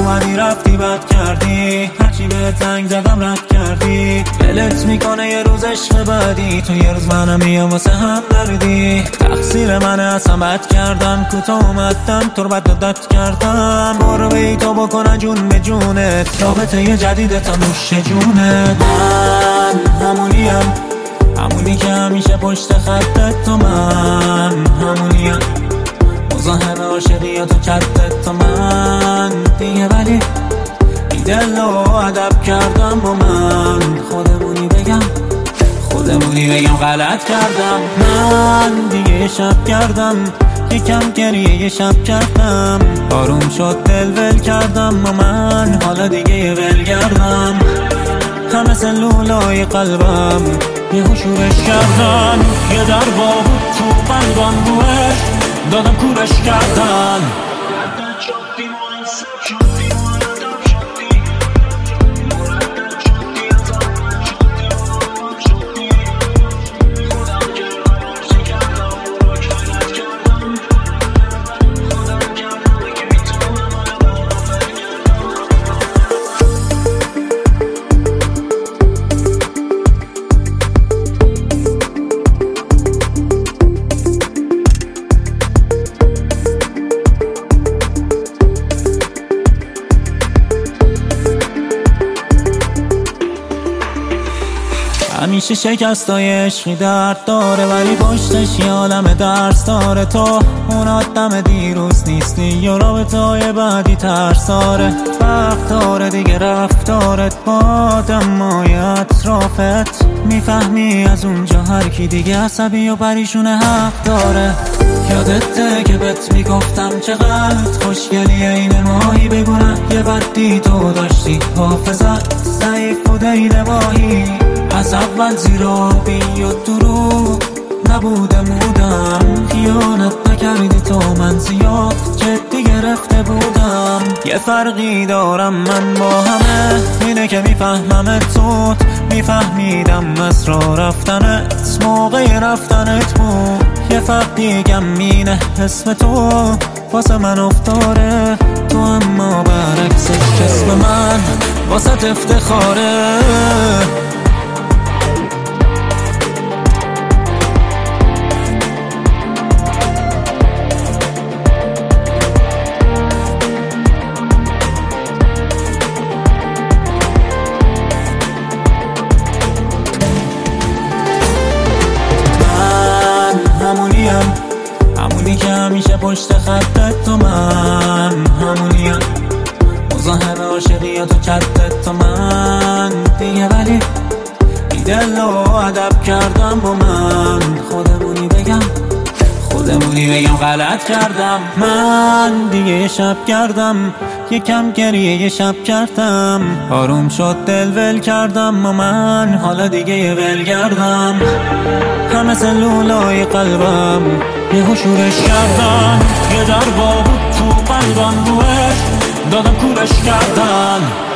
اومدی رفتی بد کردی، هرچی به زنگ زدم رد کردی. دلت میکنه یه روز عشق بعدی، تو یه روز منم میام واسه هم دردی. تقصیر منه اصلا بد کردم، کوتاه اومدم تو رو بد داد کردم. برو بی تو بکنه جون به جونت، رابطه یه جدید تا نوش جونت. من همونی که همیشه پشت خطت، تو من همونیم مزاحم عاشقیات و چتت، تو من دیگه ولی بی دل و ادب کردم. با من خودمونی بگم غلط کردم. من دیگه یه شب کردم، یکم گریه یه شب کردم. آروم شد دل ول کردم، با من حالا دیگه یه ول کردم. همه سلولای قلبم یه شورش کردن، یه در بود تو قلبم روش دادم کورش کردن. همیشه شکستای عشقی درد داره، ولی پشتش یه عالم درس داره. تو اون آدم دیروز نیستی، یا رابطه‌های بعدی ترساره. وقت داره دیگه رفتارت با آدمای اطرافت، میفهمی از اونجا هر کی دیگه عصبی و پریشونه حق داره. یادته که بهت میگفتم چقدر خوشگلی این ماهی، بگونه یه بدی تو داشتی، حافظت ضعیف بوده این ماهی. از اول زیرابی و دروغ نبوده مودم، خیانت نکردی تو، من زیاد جدی گرفته بودم. یه فرقی دارم من با همه، اینه که میفهمم تو، میفهمیدم اسرار رفتنت موقع رفتنت بود. یه فرق دیگم اینه اسم تو واسه من افتاره تو، اما برعکسش اسم من واسه افتخاره. همونی که همیشه پشت خطت، تو من همونیم مزاحم عاشقیات و چتت، تو من دیگه ولی بی دل و ادب کردم. با من خودمونی بگم غلط کردم. من دیگه یه شب کردم، یکم گریه یه شب کردم. آروم شد دل ول کردم، با من حالا دیگه یه ول کردم. همه سلولای قلبم یه شورش کردن، یه در بود تو قلبم روش دادم کورش کردن.